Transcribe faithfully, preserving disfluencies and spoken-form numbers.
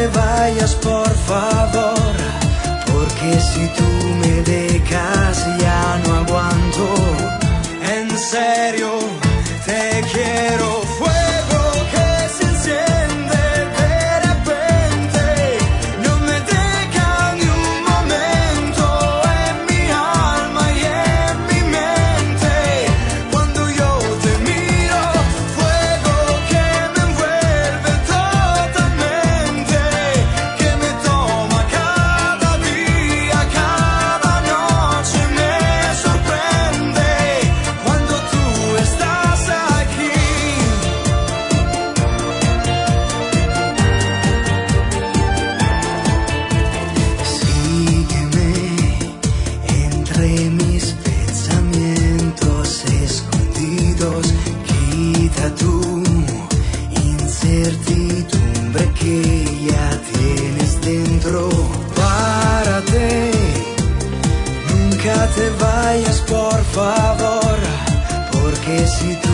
te vayas, por favor, porque si tú me dejas ya no aguanto. En serio, te quiero. Fuego que se enciende de repente, no me deja ni un momento en mi alma y en mi mente. Cuando yo te miro, fuego que me envuelve totalmente, que me toma cada día, cada noche me sorprende. Cuando tú estás aquí, sígueme entre mis pensamientos escondidos, quita tu incertidumbre que ya tienes dentro. Párate, nunca te vayas, por favor, porque si